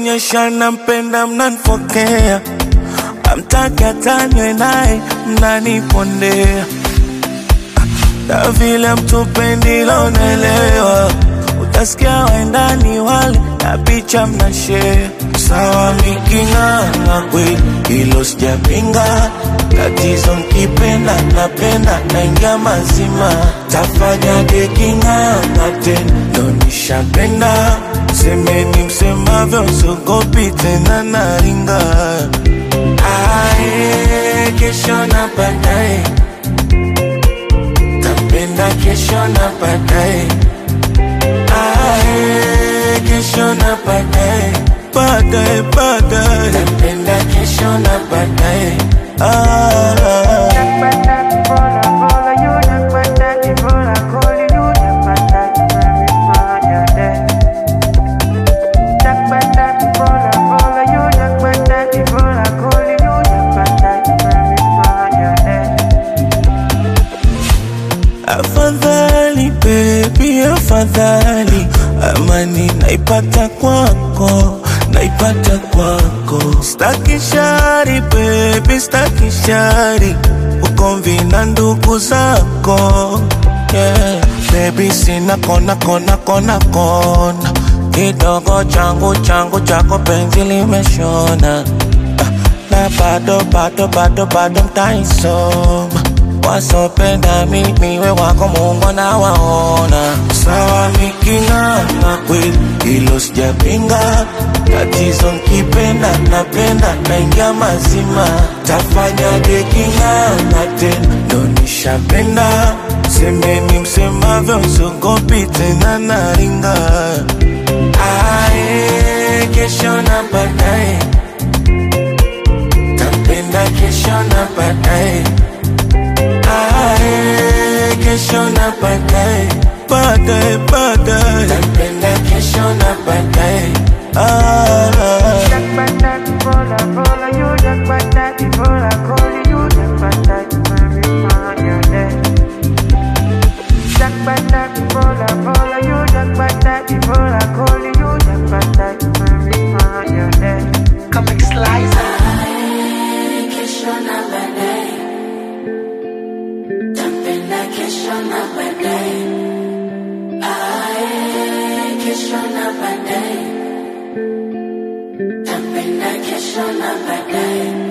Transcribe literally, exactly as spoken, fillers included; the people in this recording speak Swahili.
Nikionyesha nampenda mnanifokea, amtaki atanywe naye mnanipondea. Na vile mtupendi lo naelewa, utasikia waendani wale na picha mnashare. Sawa mikinganga kweli, hilo sijapinga. Tatizo mkipenda napenda naingia mazima. Tafanya dekinganga tena ndo nishapenda. Semeni msemavyo sogopi tena naringa. Ae, kesho na baadaye, tapenda kesho na baadaye. Ae, kesho na baadaye, baadaye, baadaye, tapenda kesho na baadaye. Ah, afadhali baby, afadhali amani naipata kwako, naipata kwako. Staki shari baby, staki shari, ukomvi na ndugu zako. Yeah, baby sina kona kona kona kona, kidogo changu changu chako penzi limeshona. Na bado bado bado bado mtaisoma, wasopenda mimi we wako Mungu na waona. Sawa mikinganga kweli, hilo sijapinga. Tatizo mkipenda napenda naingia mazima. Tafanya dekinganga tena ndo nishapenda. Semeni msemavyo sogopi tena naringa. Ae, kesho na baadaye, tapenda kesho na baadaye. Ae, kesho na baadaye, baadaye, baadaye, tapenda kesho na baadaye. Ah, Tapenda kesho na baadaye.